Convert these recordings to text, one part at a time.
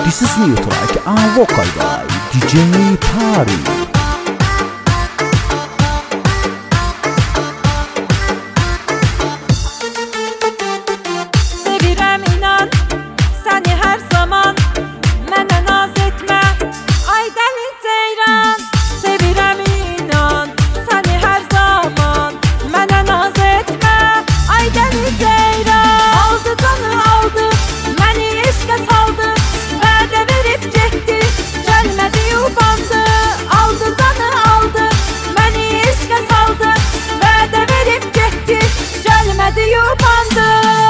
This is new track and vocal by DJ Party. Sevirəm inan səni hər zaman, mənə naz etmə ay dəli ceyran. Sevirəm inan səni hər zaman, mənə naz etmə ay dəli ceyran. Aldı canı aldı, məni eşqə saldı, vədə verib getdi, gəlmədi yubandı. Aldı canı aldı, məni eşqə saldı, vədə verib getdi, gəlmədi yubandı.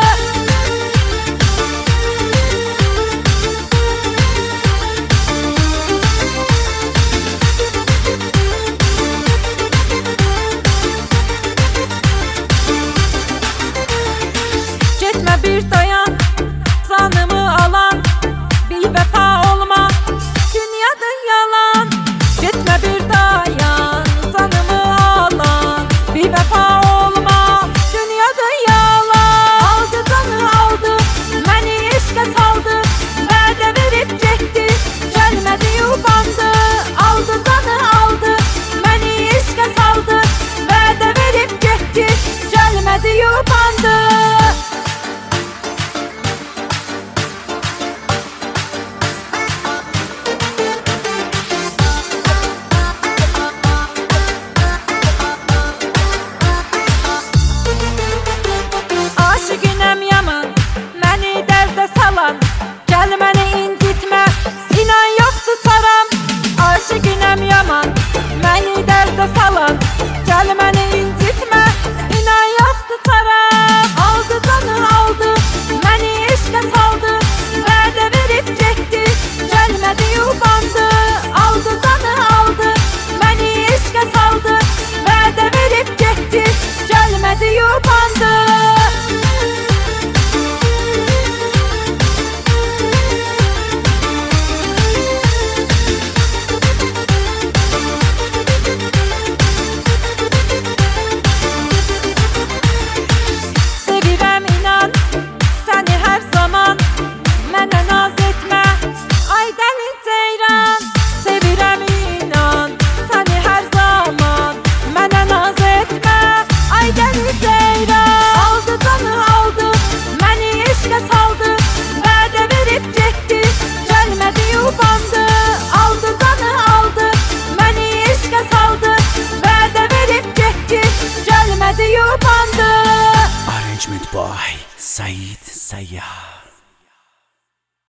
Getmə bir dayan, canımı alan, bir vəfa olma, dünyada yalan. Getmə bir dayan, canımı alan, bir vəfa olma, dünyada yalan. Aldı canı aldı, məni eşqə saldı, vədə verib getdi, gəlmədi yubandı. Aldı canı aldı, məni eşqə saldı, vədə verib getdi, gəlmədi yubandı. Aşıqınəm yaman, məni dərdə salan, gəl məni incitmə, inan yoxdur çaram. Aşıqınəm yaman, məni dərdə salan, gəl məni incitmə, inan yoxdur çaram. Aldı canı aldı, məni eşqə saldı, vədə verib getdi, gəlmədi yubandı. Aldı canı aldı, məni eşqə saldı, vədə verib getdi, gəlmədi yubandı. Sevirəm inan səni hər zaman, mənə naz etmə ay dəli ceyran. Sevirəm inan səni hər zaman, mənə naz etmə ay dəli ceyran. Aldı canı aldı, məni eşqə saldı, vədə verib getdi, gəlmədi yubandı. Aldı canı aldı, məni eşqə saldı, vədə verib getdi, gəlmədi yubandı. Arrangement by Said Sayyah.